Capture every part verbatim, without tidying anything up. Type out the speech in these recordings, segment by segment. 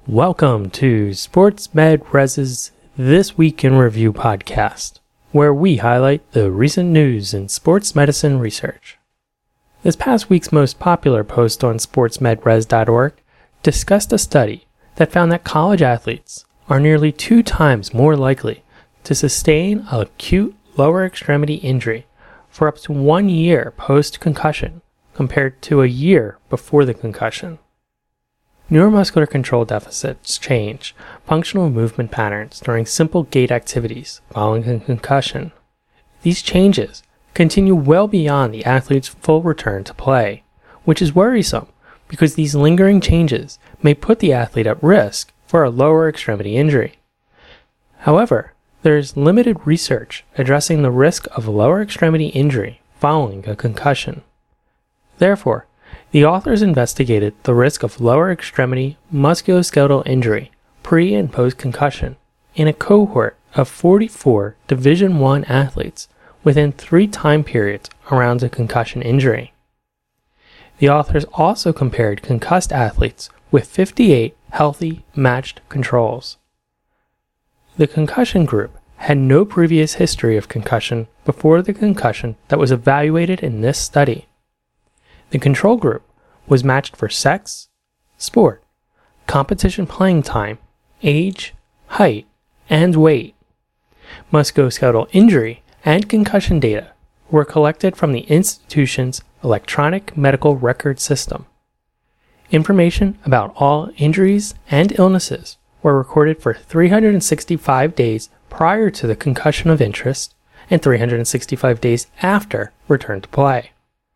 Welcome to SportsMedRes's This Week in Review podcast, where we highlight the recent news in sports medicine research. This past week's most popular post on sports med res dot org discussed a study that found that college athletes are nearly two times more likely to sustain an acute lower extremity injury for up to one year post-concussion compared to a year before the concussion. Neuromuscular control deficits change functional movement patterns during simple gait activities following a concussion. These changes continue well beyond the athlete's full return to play, which is worrisome because these lingering changes may put the athlete at risk for a lower extremity injury. However, there is limited research addressing the risk of lower extremity injury following a concussion. Therefore, the authors investigated the risk of lower extremity musculoskeletal injury pre- and post-concussion in a cohort of forty-four Division I athletes within three time periods around a concussion injury. The authors also compared concussed athletes with fifty-eight healthy matched controls. The concussion group had no previous history of concussion before the concussion that was evaluated in this study. The control group was matched for sex, sport, competition playing time, age, height, and weight. Musculoskeletal injury and concussion data were collected from the institution's electronic medical record system. Information about all injuries and illnesses were recorded for three hundred sixty-five days prior to the concussion of interest and three hundred sixty-five days after return to play.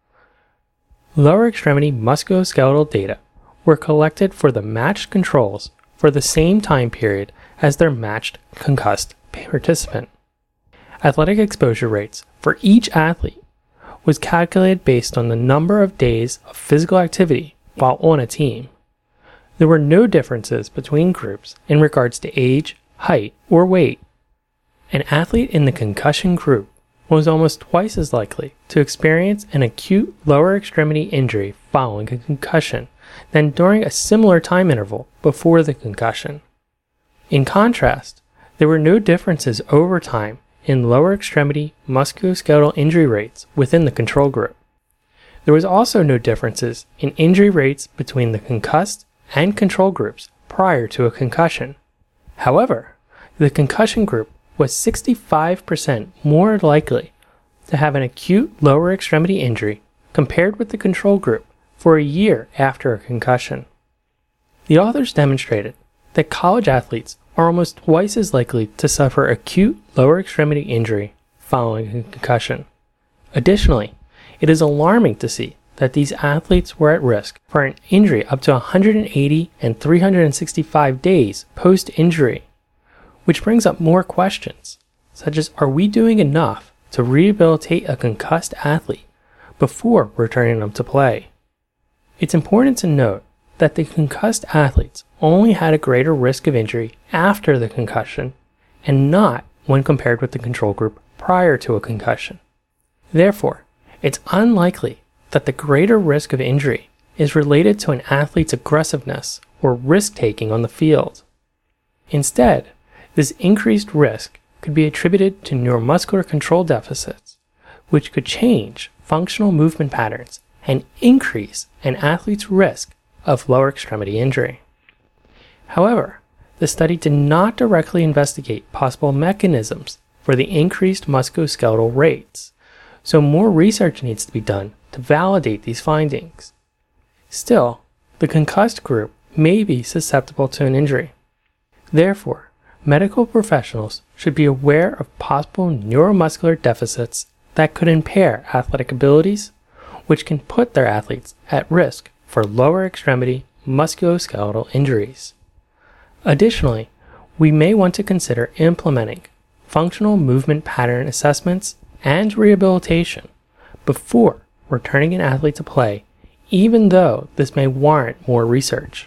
Lower extremity musculoskeletal data were collected for the matched controls for the same time period as their matched concussed participant. Athletic exposure rates for each athlete was calculated based on the number of days of physical activity while on a team. There were no differences between groups in regards to age, height, or weight. An athlete in the concussion group was almost twice as likely to experience an acute lower extremity injury following a concussion than during a similar time interval before the concussion. In contrast, there were no differences over time in lower extremity musculoskeletal injury rates within the control group. There was also no differences in injury rates between the concussed and control groups prior to a concussion. However, the concussion group was sixty-five percent more likely to have an acute lower extremity injury compared with the control group for a year after a concussion. The authors demonstrated that college athletes are almost twice as likely to suffer acute lower extremity injury following a concussion. Additionally, it is alarming to see that these athletes were at risk for an injury up to one hundred eighty and three hundred sixty-five days post-injury, which brings up more questions, such as are we doing enough to rehabilitate a concussed athlete before returning them to play? It's important to note that the concussed athletes only had a greater risk of injury after the concussion and not when compared with the control group prior to a concussion. Therefore, it's unlikely that the greater risk of injury is related to an athlete's aggressiveness or risk-taking on the field. Instead, this increased risk could be attributed to neuromuscular control deficits, which could change functional movement patterns and increase an athlete's risk of lower extremity injury. However, the study did not directly investigate possible mechanisms for the increased musculoskeletal rates, so more research needs to be done to validate these findings. Still, the concussed group may be susceptible to an injury. Therefore, medical professionals should be aware of possible neuromuscular deficits that could impair athletic abilities, which can put their athletes at risk for lower extremity musculoskeletal injuries. Additionally, we may want to consider implementing functional movement pattern assessments and rehabilitation before returning an athlete to play, even though this may warrant more research.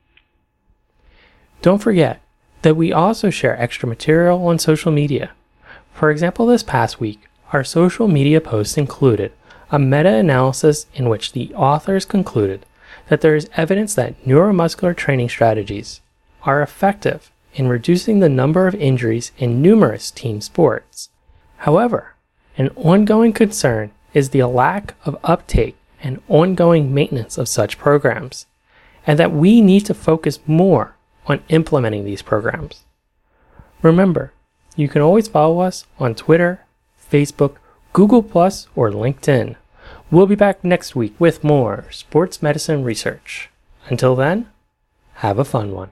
Don't forget that we also share extra material on social media. For example, this past week, our social media posts included a meta-analysis in which the authors concluded that there is evidence that neuromuscular training strategies are effective in reducing the number of injuries in numerous team sports. However, an ongoing concern is the lack of uptake and ongoing maintenance of such programs, and that we need to focus more on implementing these programs. Remember, you can always follow us on Twitter, Facebook, Google plus, or LinkedIn. We'll be back next week with more sports medicine research. Until then, have a fun one.